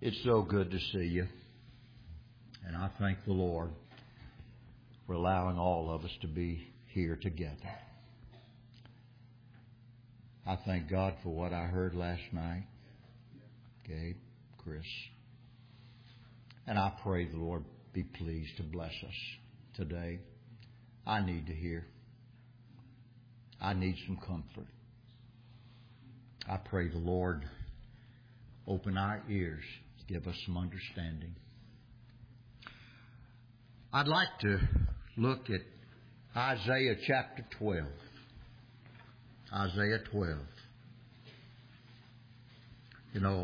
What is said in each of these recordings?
It's so good to see you. And I thank the Lord for allowing all of us to be here together. I thank God for what I heard last night. Gabe, Chris. And I pray the Lord be pleased to bless us today. I need to hear. I need some comfort. I pray the Lord open our ears, give us some understanding. I'd like to look at Isaiah chapter 12. Isaiah 12. You know,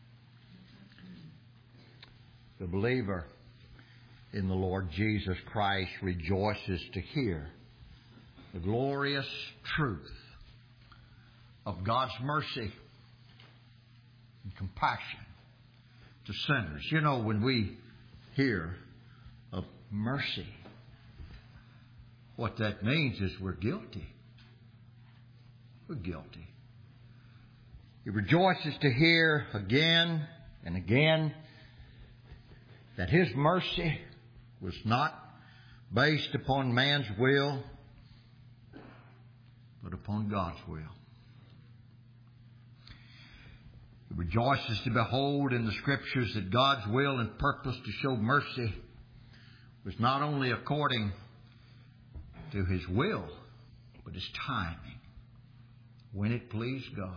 the believer in the Lord Jesus Christ rejoices to hear the glorious truth of God's mercy and compassion to sinners. You know, when we hear of mercy, what that means is we're guilty. We're guilty. He rejoices to hear again and again that His mercy was not based upon man's will, but upon God's will. He rejoices to behold in the Scriptures that God's will and purpose to show mercy was not only according to His will, but His timing, when it pleased God.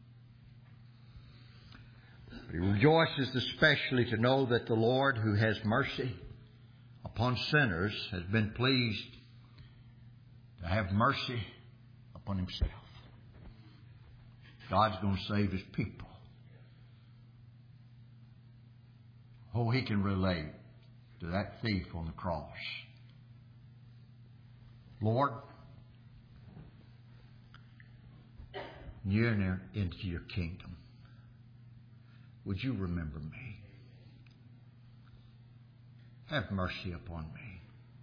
But he rejoices especially to know that the Lord, who has mercy upon sinners, has been pleased to have mercy upon Himself. God's going to save His people. Oh, He can relate to that thief on the cross. Lord, you enter into your kingdom. Would you remember me? Have mercy upon me.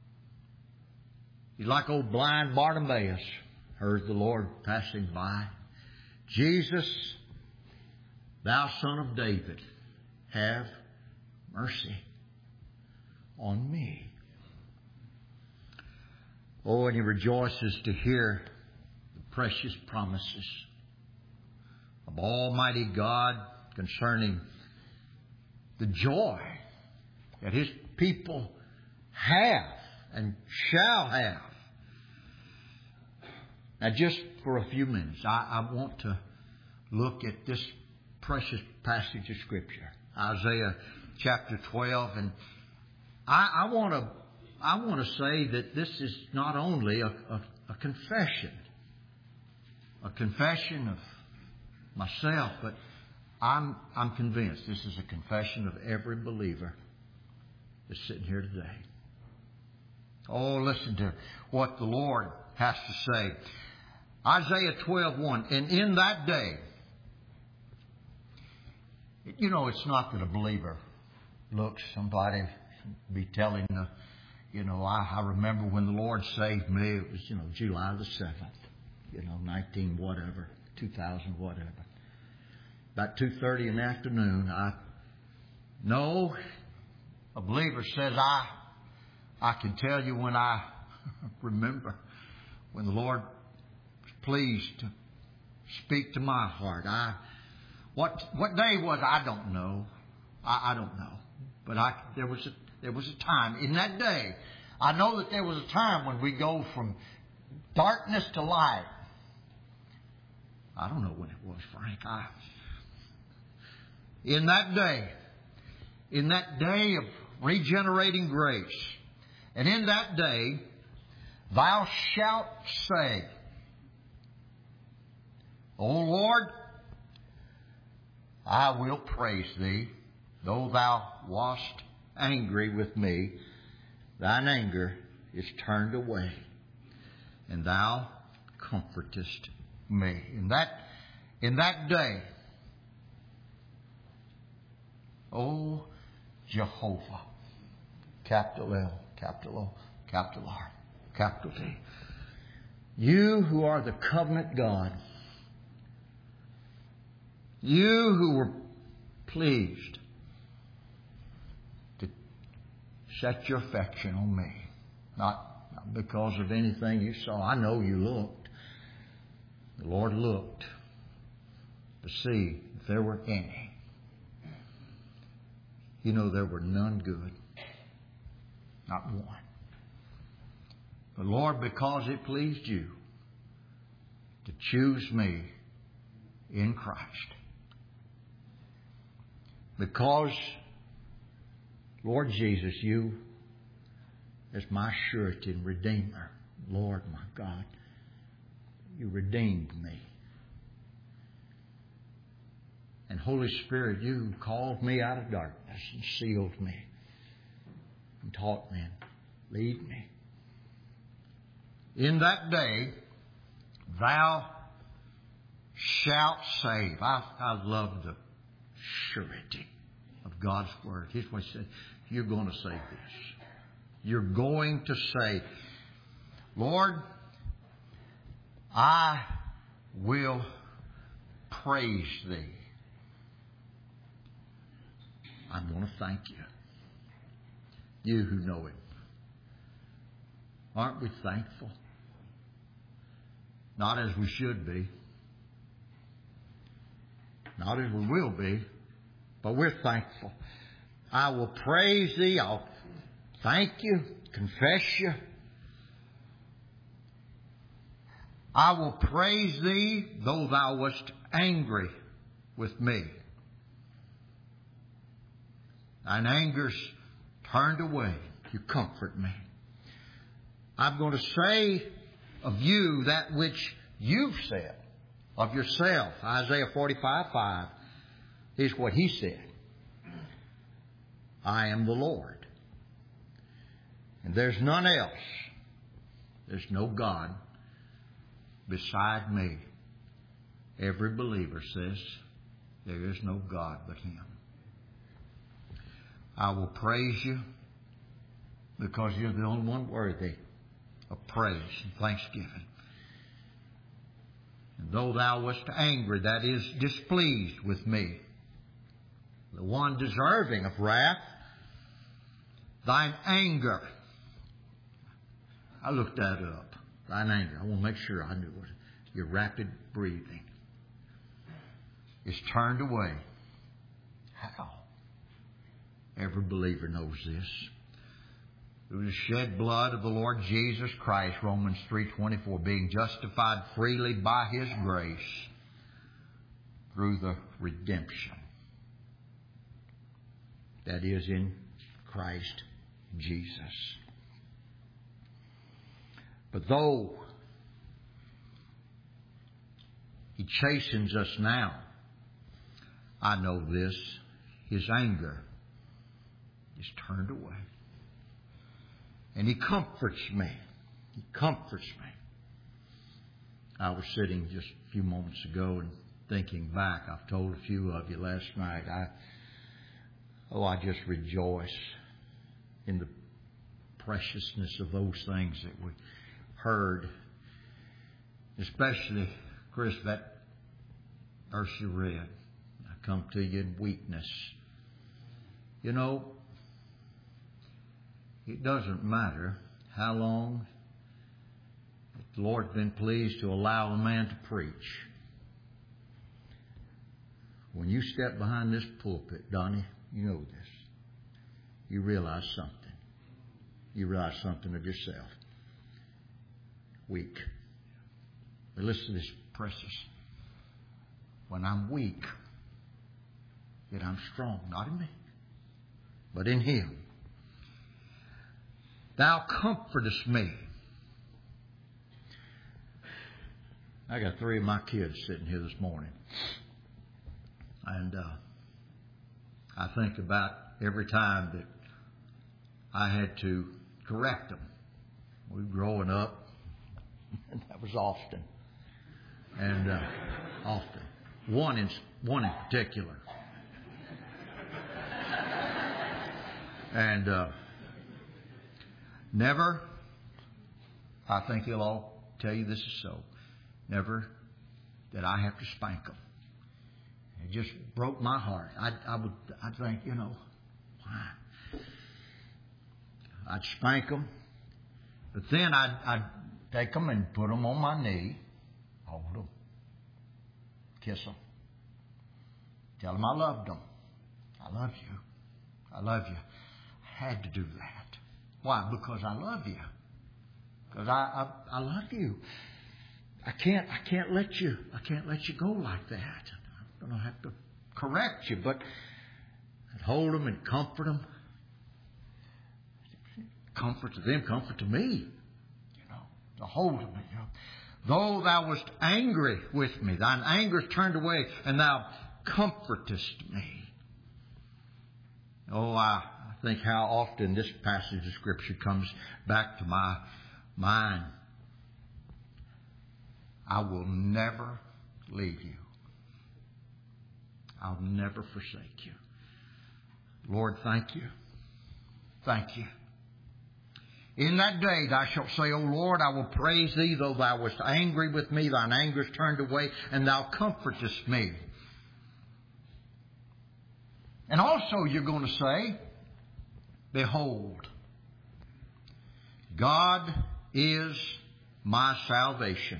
He's like old blind Bartimaeus heard the Lord passing by. Jesus, thou Son of David, have mercy on me. Oh, and he rejoices to hear the precious promises of Almighty God concerning the joy that His people have and shall have. Now, just for a few minutes, I want to look at this precious passage of Scripture, Isaiah chapter 12, and I want to say that this is not only a confession of myself, but I'm convinced this is a confession of every believer that's sitting here today. Oh, listen to what the Lord has to say. Isaiah 12:1. And in that day, you know, it's not that a believer looks, somebody be telling, I remember when the Lord saved me, it was, July the 7th, 19 whatever, 2000 whatever. About 2:30 in the afternoon, No, a believer says, I can tell you when I remember when the Lord was pleased to speak to my heart. What day was I don't know. I don't know. But there was a time in that day. I know that there was a time when we go from darkness to light. I don't know when it was, Frank. In that day of regenerating grace, and in that day, thou shalt say, O Lord, I will praise Thee, though Thou wast angry with me, Thine anger is turned away, and Thou comfortest me. In that day, O Jehovah, capital L, capital O, capital R, capital T. You who are the covenant God, you who were pleased set your affection on me. Not because of anything you saw. I know you looked. The Lord looked to see if there were any. You know, there were none good. Not one. But Lord, because it pleased you to choose me in Christ. Because, Lord Jesus, you as my surety and Redeemer, Lord my God, you redeemed me. And Holy Spirit, you called me out of darkness and sealed me and taught me and lead me. In that day, thou shalt save. I love the surety of God's Word. Here's what He said. You're going to say this. You're going to say, Lord, I will praise Thee. I'm going to thank you. You who know Him. Aren't we thankful? Not as we should be. Not as we will be. But we're thankful. I will praise Thee. I'll thank you. Confess you. I will praise Thee though Thou wast angry with me. Thine anger's turned away. You comfort me. I'm going to say of you that which you've said of yourself. Isaiah 45:5. Here's what He said. I am the Lord. And there's none else. There's no God beside me. Every believer says there is no God but Him. I will praise you because you're the only one worthy of praise and thanksgiving. And though thou wast angry, that is, displeased with me, the one deserving of wrath, thine anger. I looked that up. Thine anger. I want to make sure I knew it. Your rapid breathing is turned away. How? Every believer knows this. Through the shed blood of the Lord Jesus Christ, Romans 3:24, being justified freely by His grace through the redemption that is in Christ Jesus. But though He chastens us now, I know this, His anger is turned away. And He comforts me. He comforts me. I was sitting just a few moments ago and thinking back. I've told a few of you last night. I just rejoice in the preciousness of those things that we heard. Especially, Chris, that verse you read. I come to you in weakness. You know, it doesn't matter how long the Lord's been pleased to allow a man to preach. When you step behind this pulpit, Donnie, you know this. You realize something. You realize something of yourself. Weak. But listen to this, precious. When I'm weak, yet I'm strong, not in me, but in Him. Thou comfortest me. I got 3 of my kids sitting here this morning. And I think about every time that I had to correct them. We were growing up, and that was often. And often. One in particular. And never, I think he'll all tell you this is so, never did I have to spank them. It just broke my heart. I'd think, why? I'd spank them. But then I'd take them and put them on my knee, hold them, kiss them, tell them I loved them. I love you. I love you. I had to do that. Why? Because I love you. Because I love you. I can't let you go like that. I'm going to have to correct you, but I'd hold them and comfort them. Comfort to them, comfort to me. To hold them. Though thou wast angry with me, thine anger is turned away, and thou comfortest me. Oh, I think how often this passage of Scripture comes back to my mind. I will never leave you. I'll never forsake you. Lord, thank you. Thank you. In that day thou shalt say, O Lord, I will praise thee, though thou wast angry with me, thine anger is turned away, and thou comfortest me. And also you're going to say, behold, God is my salvation.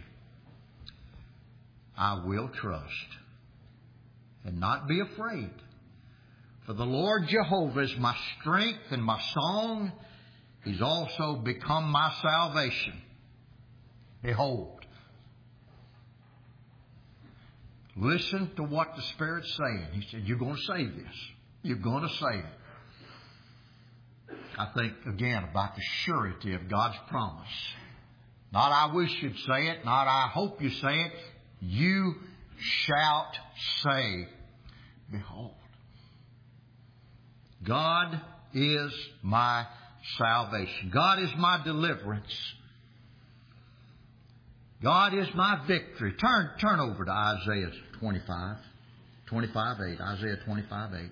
I will trust and not be afraid. For the Lord Jehovah is my strength and my song. He's also become my salvation. Behold. Listen to what the Spirit's saying. He said, you're going to say this. You're going to say it. I think, again, about the surety of God's promise. Not I wish you'd say it, not I hope you say it. You shalt say, behold. God is my salvation. God is my deliverance. God is my victory. Turn over to Isaiah 25:8. Isaiah 25:8.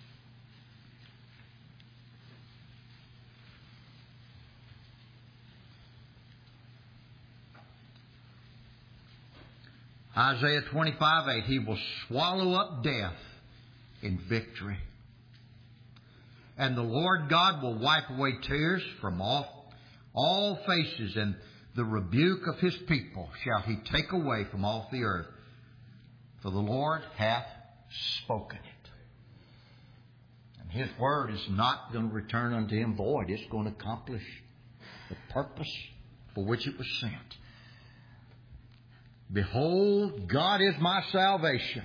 Isaiah 25:8. He will swallow up death in victory. And the Lord God will wipe away tears from all faces, and the rebuke of His people shall He take away from off the earth. For the Lord hath spoken it. And His word is not going to return unto Him void. It's going to accomplish the purpose for which it was sent. Behold, God is my salvation.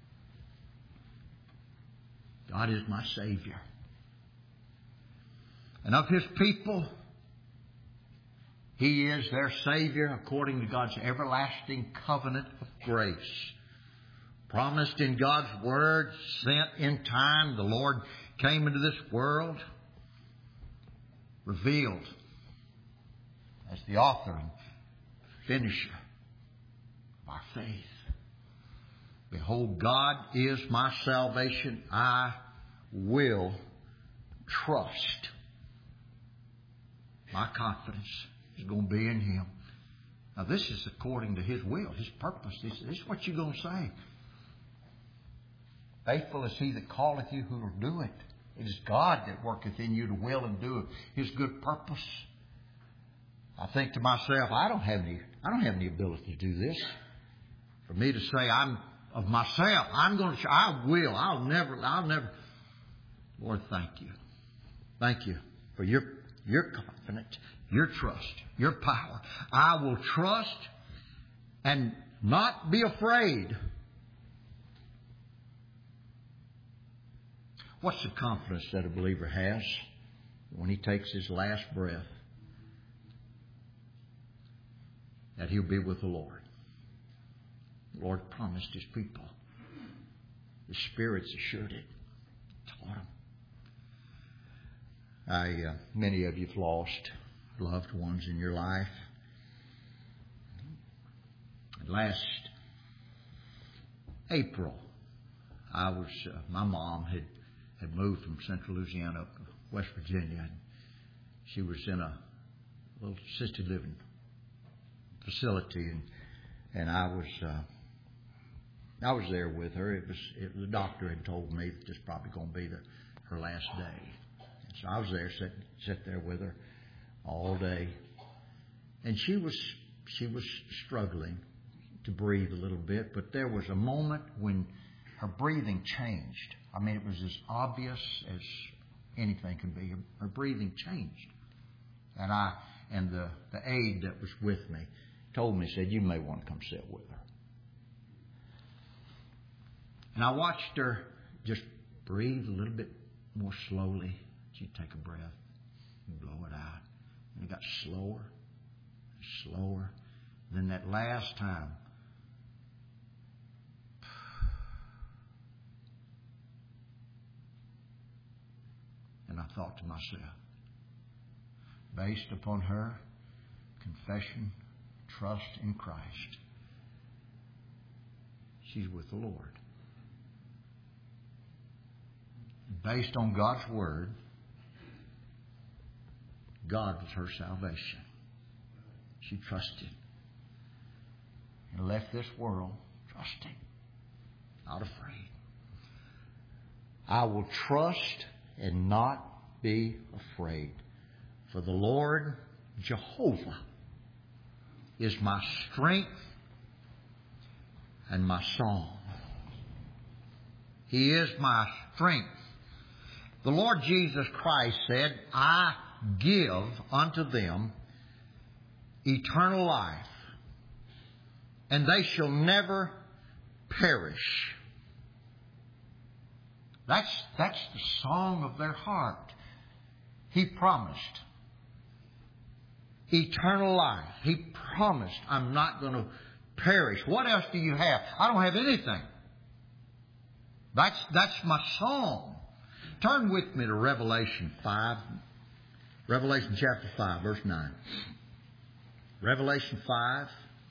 God is my Savior. And of His people, He is their Savior according to God's everlasting covenant of grace. Promised in God's Word, sent in time, the Lord came into this world, revealed as the author and finisher of our faith. Behold, God is my salvation. I will trust. My confidence is going to be in Him. Now, this is according to His will, His purpose. This is what you're going to say. Faithful is He that calleth you who will do it. It is God that worketh in you to will and do His good purpose. I think to myself, I don't have any ability to do this. For me to say I'm of myself, I will, I'll never. Lord, thank you. Thank you for your confidence, your trust, your power. I will trust and not be afraid. What's the confidence that a believer has when he takes his last breath? That he'll be with the Lord. The Lord promised His people. The Spirit's assured it. Taught them. Many of you have lost loved ones in your life. Last April, my mom had moved from Central Louisiana up to West Virginia, and she was in a little assisted living facility, and I was there with her. The doctor had told me that this was probably going to be her last day. So I was there, sit there with her all day. And she was struggling to breathe a little bit, but there was a moment when her breathing changed. I mean, it was as obvious as anything can be. Her breathing changed. And the aide that was with me told me, said, you may want to come sit with her. And I watched her just breathe a little bit more slowly. She'd take a breath and blow it out. And it got slower and slower. And then that last time, and I thought to myself, based upon her confession, trust in Christ, she's with the Lord. Based on God's Word, God was her salvation. She trusted and left this world trusting, not afraid. I will trust and not be afraid, for the Lord Jehovah is my strength and my song. He is my strength. The Lord Jesus Christ said, I give unto them eternal life, and they shall never perish. That's the song of their heart. He promised eternal life. He promised, I'm not going to perish. What else do you have? I don't have anything. That's my song. Turn with me to Revelation 5. Revelation chapter 5, verse 9. Revelation 5.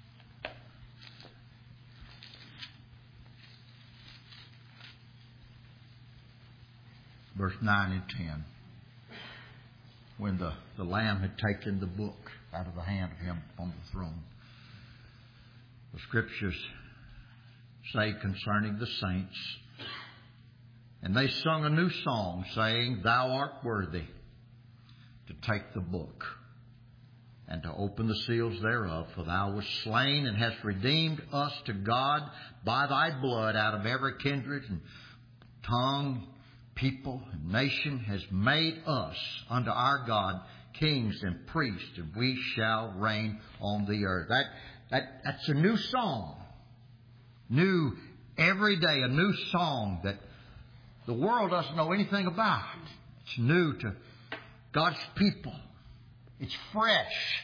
Verse 9 and 10. When the Lamb had taken the book out of the hand of him on the throne. The Scriptures say concerning the saints, and they sung a new song, saying, Thou art worthy to take the book and to open the seals thereof, for thou wast slain and hast redeemed us to God by thy blood out of every kindred and tongue, people and nation, has made us unto our God kings and priests, and we shall reign on the earth. That's a new song. New every day, a new song that the world doesn't know anything about. It's new to God's people. It's fresh.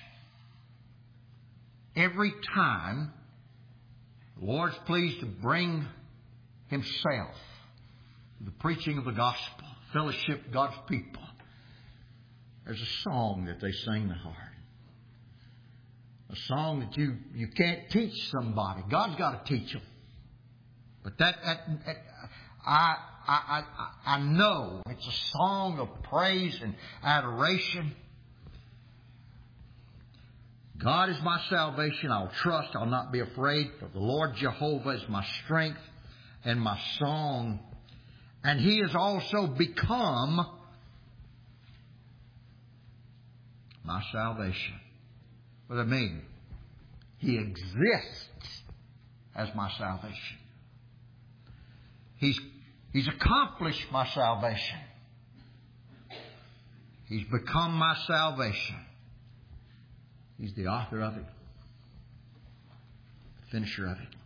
Every time the Lord's pleased to bring Himself, the preaching of the gospel, fellowship with God's people, there's a song that they sing in the heart. A song that you can't teach somebody. God's got to teach them. But I know it's a song of praise and adoration. God is my salvation. I'll trust. I'll not be afraid. For the Lord Jehovah is my strength and my song. And He has also become my salvation. What does that mean? He exists as my salvation. He's accomplished my salvation. He's become my salvation. He's the author of it, the finisher of it.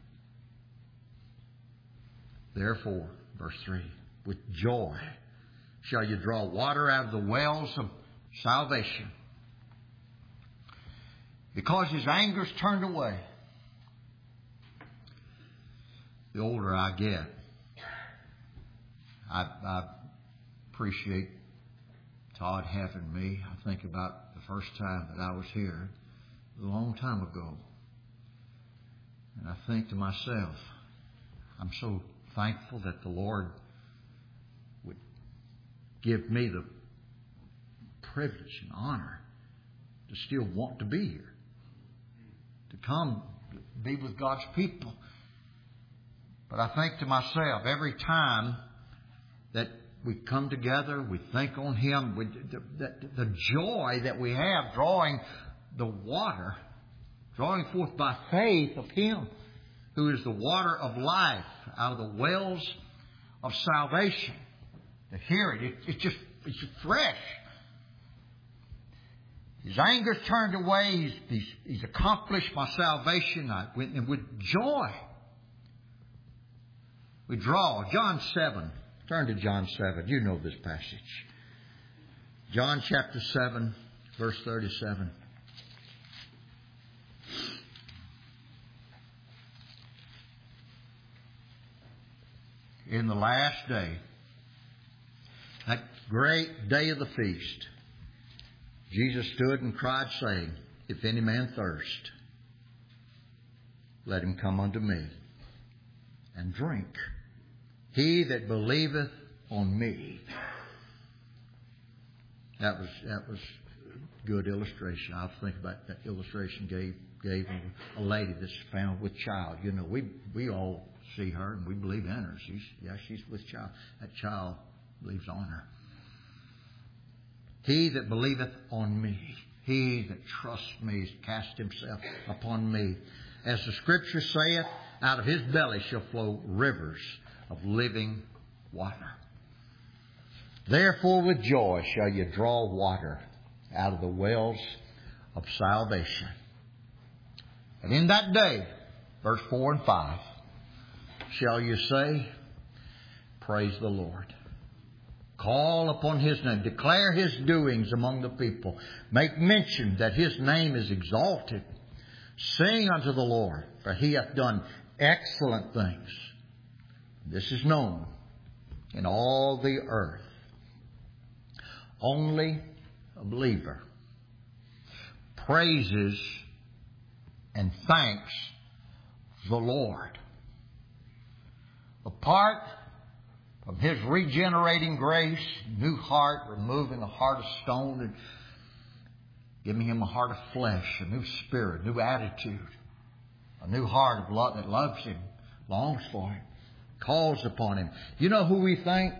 Therefore, verse 3, with joy shall you draw water out of the wells of salvation, because His anger's turned away. The older I get, I appreciate Todd having me. I think about the first time that I was here, a long time ago. And I think to myself, I'm so thankful that the Lord would give me the privilege and honor to still want to be here, to come be with God's people. But I think to myself, every time that we come together, we think on Him. The joy that we have drawing the water, drawing forth by faith of Him who is the water of life out of the wells of salvation. To hear it, it's fresh. His anger's turned away. He's accomplished my salvation. And with joy, we draw. John 7. Turn to John 7. You know this passage. John chapter 7, verse 37. In the last day, that great day of the feast, Jesus stood and cried, saying, If any man thirst, let him come unto me and drink. He that believeth on me. That was good illustration. I was thinking about that illustration gave a lady that's found with child. You know, we all see her and we believe in her. She's with child. That child believes on her. He that believeth on me, he that trusts me, cast himself upon me. As the Scripture saith, out of his belly shall flow rivers of living water. Therefore with joy shall you draw water out of the wells of salvation. And in that day, verse 4 and 5, shall you say, Praise the Lord. Call upon His name. Declare His doings among the people. Make mention that His name is exalted. Sing unto the Lord, for He hath done excellent things. This is known in all the earth. Only a believer praises and thanks the Lord. Apart from His regenerating grace, new heart, removing a heart of stone and giving him a heart of flesh, a new spirit, new attitude, a new heart of love that loves Him, longs for Him, calls upon Him. You know who we thank?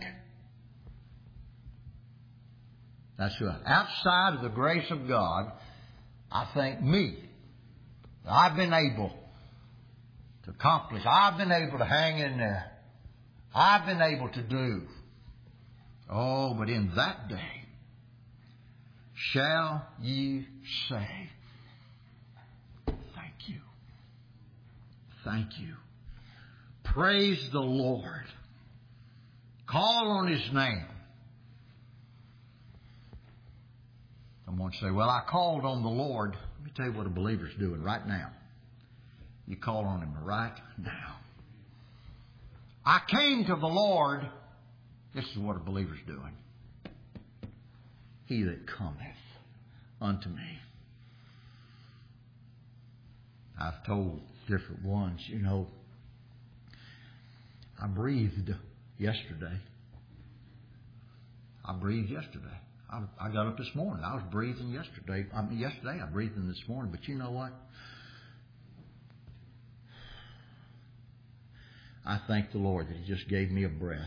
That's who. Outside of the grace of God, I thank me. I've been able to accomplish. I've been able to hang in there. I've been able to do. Oh, but in that day shall ye say, Thank you. Thank you. Praise the Lord. Call on His name. Someone say, Well, I called on the Lord. Let me tell you what a believer's doing right now. You call on Him right now. I came to the Lord. This is what a believer's doing. He that cometh unto me. I've told different ones, you know, I breathed yesterday. I got up this morning. I was breathing yesterday. Yesterday I breathed in this morning. But you know what? I thank the Lord that He just gave me a breath.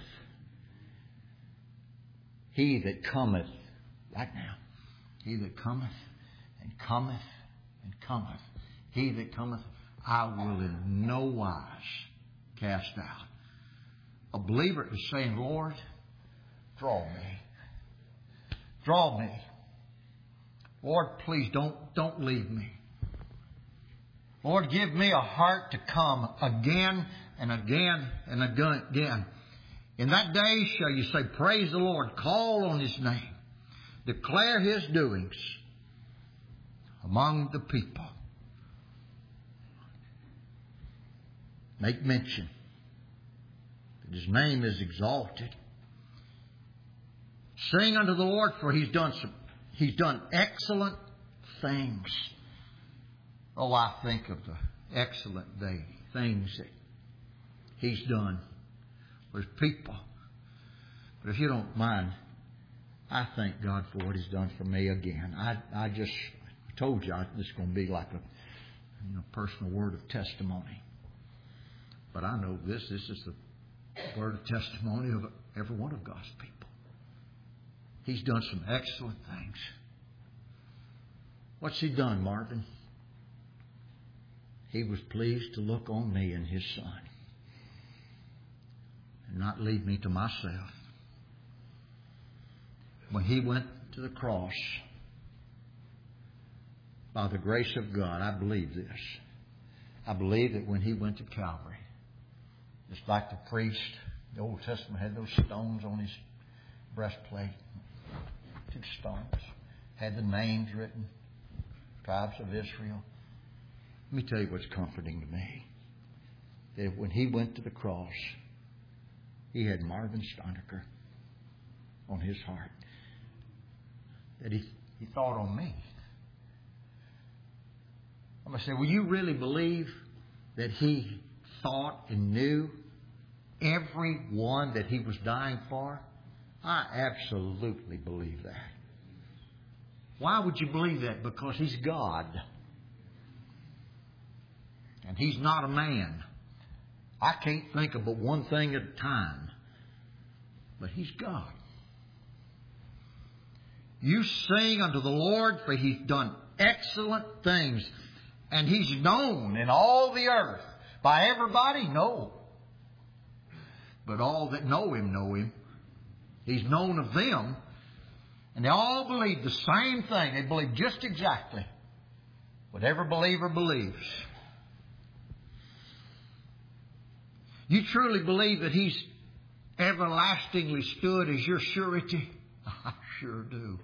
He that cometh, right now, He that cometh and cometh and cometh, He that cometh, I will in no wise cast out. A believer is saying, Lord, draw me. Draw me. Lord, please don't leave me. Lord, give me a heart to come again and again and again. In that day shall you say, Praise the Lord. Call on His name. Declare His doings among the people. Make mention that His name is exalted. Sing unto the Lord, for He's done excellent things. Oh, I think of the excellent things that He's done with people. But if you don't mind, I thank God for what He's done for me again. I just told you this is going to be like a personal word of testimony. But I know this is the word of testimony of every one of God's people. He's done some excellent things. What's He done, Marvin? He was pleased to look on me and His Son and not leave me to myself. When He went to the cross, by the grace of God, I believe this. I believe that when He went to Calvary, just like the priest, the Old Testament had those stones on his breastplate, 2 stones, had the names written, tribes of Israel. Let me tell you what's comforting to me. That when He went to the cross, He had Marvin Steinecker on His heart. That He thought on me. I'm going to say, will you really believe that He thought and knew every one that He was dying for? I absolutely believe that. Why would you believe that? Because He's God. And He's not a man. I can't think of but one thing at a time. But He's God. You sing unto the Lord, for He's done excellent things. And He's known in all the earth. By everybody? No. But all that know Him know Him. He's known of them. And they all believe the same thing. They believe just exactly what every believer believes. You truly believe that He's everlastingly stood as your surety? I sure do.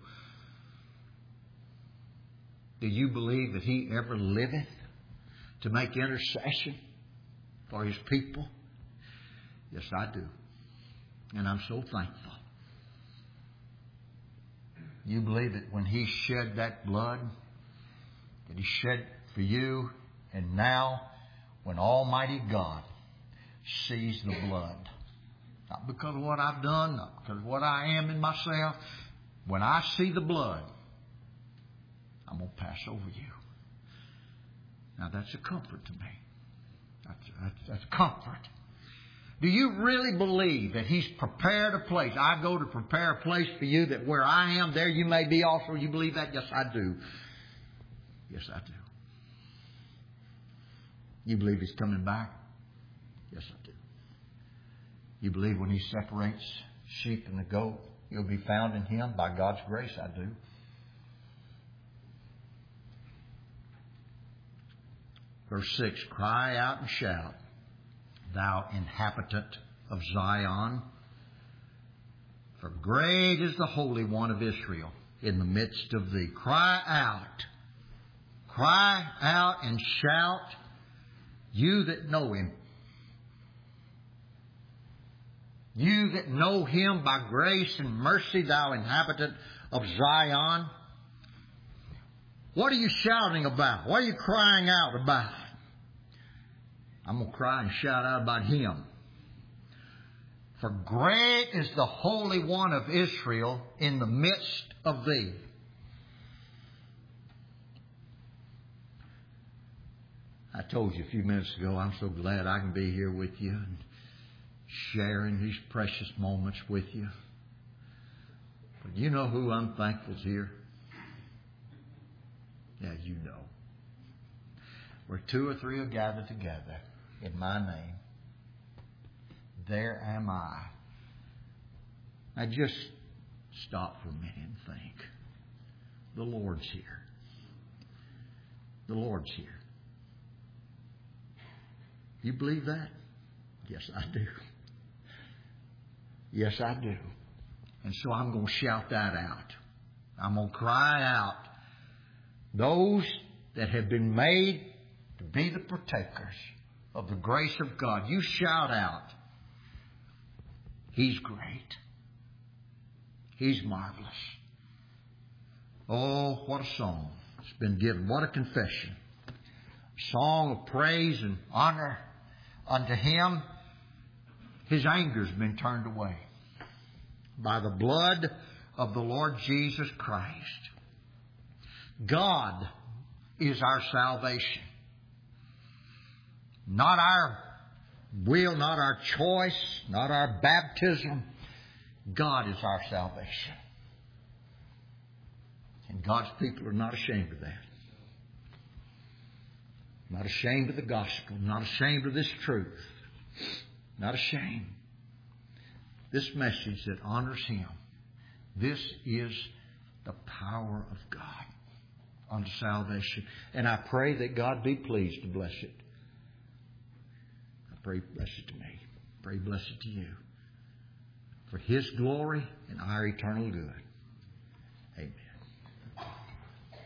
Do you believe that He ever liveth to make intercession for His people? Yes, I do. And I'm so thankful. You believe that when He shed that blood, that He shed for you, and now when Almighty God sees the blood, not because of what I've done, not because of what I am in myself, when I see the blood, I'm going to pass over you. Now that's a comfort to me. That's comfort. Do you really believe that He's prepared a place? I go to prepare a place for you, that where I am, there you may be also. You believe that? Yes, I do. Yes, I do. You believe He's coming back? Yes, I do. You believe when He separates sheep and the goat, you'll be found in Him? By God's grace, I do. Verse 6, cry out and shout, thou inhabitant of Zion, for great is the Holy One of Israel in the midst of thee. Cry out and shout, you that know Him. You that know Him by grace and mercy, thou inhabitant of Zion. What are you shouting about? What are you crying out about? I'm going to cry and shout out about Him. For great is the Holy One of Israel in the midst of thee. I told you a few minutes ago, I'm so glad I can be here with you and sharing these precious moments with you. But you know who I'm thankful to here? Yeah, you know. Where 2 or 3 are gathered together in my name, there am I. Now just stop for a minute and think. The Lord's here. The Lord's here. You believe that? Yes, I do. Yes, I do. And so I'm going to shout that out. I'm going to cry out. Those that have been made to be the partakers of the grace of God, you shout out, He's great. He's marvelous. Oh, what a song it's been given. What a confession. A song of praise and honor unto Him. His anger's been turned away by the blood of the Lord Jesus Christ. God is our salvation. Not our will, not our choice, not our baptism. God is our salvation. And God's people are not ashamed of that. Not ashamed of the gospel. Not ashamed of this truth. Not ashamed. This message that honors Him. This is the power of God unto salvation. And I pray that God be pleased to bless it. I pray bless it to me. Pray bless it to you. For His glory and our eternal good. Amen.